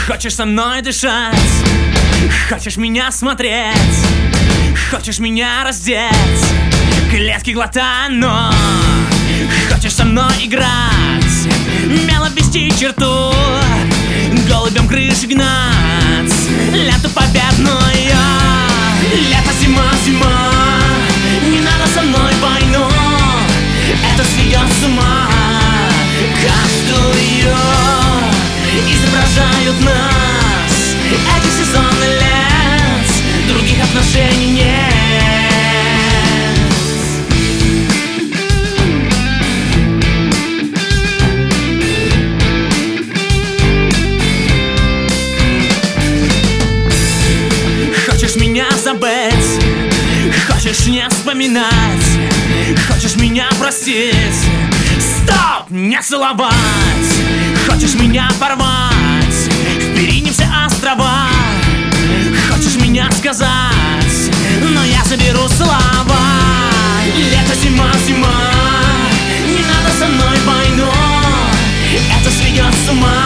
Хочешь со мной дышать, хочешь меня смотреть, хочешь меня раздеть, клетки глотая, но хочешь со мной играть, мело вести черту, голубем крыши гнать, лету победную, лето, зима, зима. Не надо со мной войну, это сведет с ума. Каждую изображают нас, эти сезоны лет, других отношений нет. Хочешь меня забыть, хочешь не вспоминать, хочешь меня простить, стоп, не целовать. Хочешь меня порвать, впереди все острова. Хочешь меня сказать, но я заберу слова. Лето, зима, зима. Не надо со мной войну, это сведет с ума.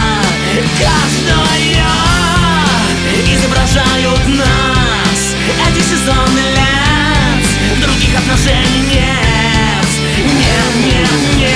Каждую изображают нас, эти сезоны лет, других отношений нет. Нет, нет, нет.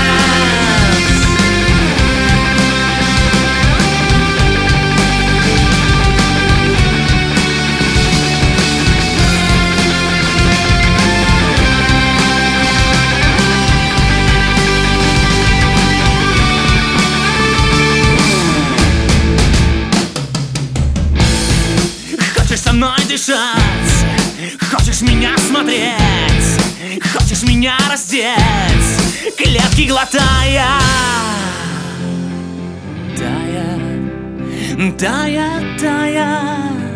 Хочешь со мной дышать, хочешь меня смотреть, хочешь меня раздеть, клетки глотая, тая, тая, тая.